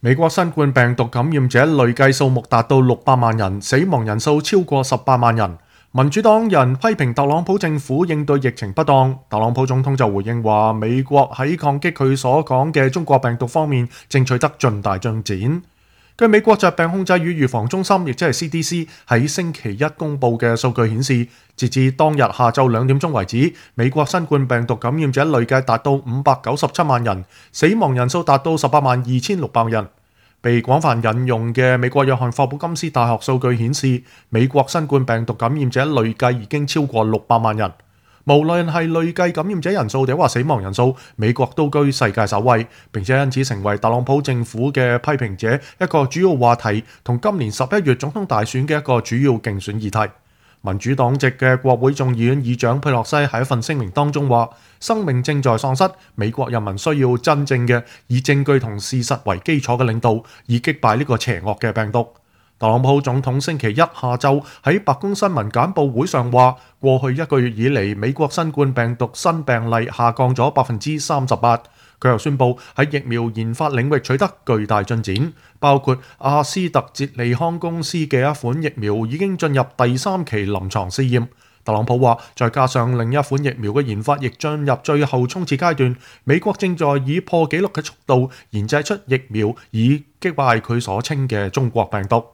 美國新冠病毒感染者累計數目達到600萬人，死亡人數超過18萬人。民主黨人批評特朗普政府應對疫情不當，特朗普總統就回應話，美國喺抗擊佢所講嘅中國病毒方面正取得重大進展。據美國疾病控制與預防中心，亦即係 CDC 喺星期一公佈嘅數據顯示，截至當日下晝2點鐘為止，美國新冠病毒感染者累計達到597萬人，死亡人數達到182600人。被廣泛引用嘅美國約翰霍普金斯大學數據顯示，美國新冠病毒感染者累計已經超過600萬人。無論係累計感染者人數定或死亡人數，美國都居世界首位，並且因此成為特朗普政府嘅批評者一個主要話題，同今年11月總統大選嘅一個主要競選議題。民主黨籍嘅國會眾議院議長佩洛西喺一份聲明當中話：生命正在喪失，美國人民需要真正嘅以證據同事實為基礎嘅領導，以擊敗呢個邪惡嘅病毒。特朗普總統星期一下晝喺白宮新聞簡報會上話，過去1個月以嚟，美國新冠病毒新病例下降咗38%。佢又宣布喺疫苗研發領域取得巨大進展，包括阿斯特捷利康公司嘅一款疫苗已經進入第3期臨床試驗。特朗普話，再加上另一款疫苗嘅研發亦進入最後衝刺階段，美國正在以破紀錄嘅速度研製出疫苗，以擊敗佢所稱嘅中國病毒。